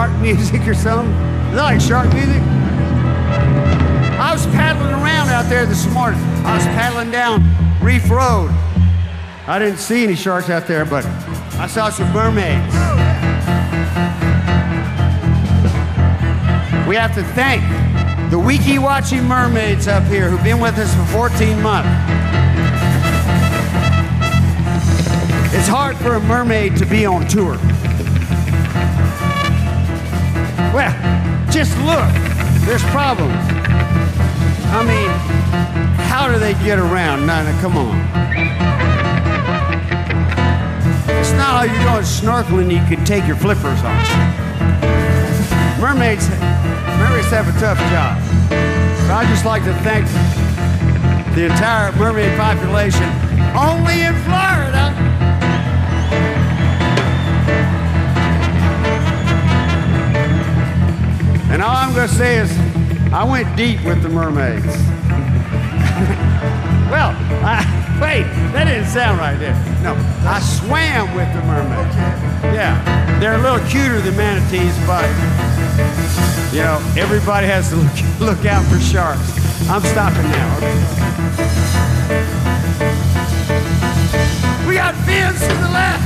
shark music or something? Is that like shark music? I was paddling around out there this morning. I was paddling down Reef Road. I didn't see any sharks out there, but I saw some mermaids. We have to thank the Weeki Wachee mermaids up here who've been with us for 14 months. It's hard for a mermaid to be on tour. Well, just look, there's problems. I mean, how do they get around? No, come on. It's not all you're doing snorkeling, you can take your flippers off. Mermaids have a tough job. So I'd just like to thank the entire mermaid population, only in Florida. And all I'm going to say is, I went deep with the mermaids. Well, wait, that didn't sound right there. No, I swam with the mermaids. Yeah, they're a little cuter than manatees, but, you know, everybody has to look out for sharks. I'm stopping now. Okay. We got fins to the left.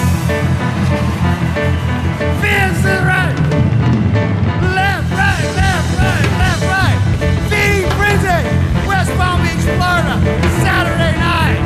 Fins to the right. Left, right, left, right, left, right. Feeding Frenzy, West Palm Beach, Florida, Saturday night.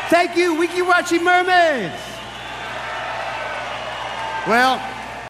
Thank you, Weeki Wachee Mermaids. Well,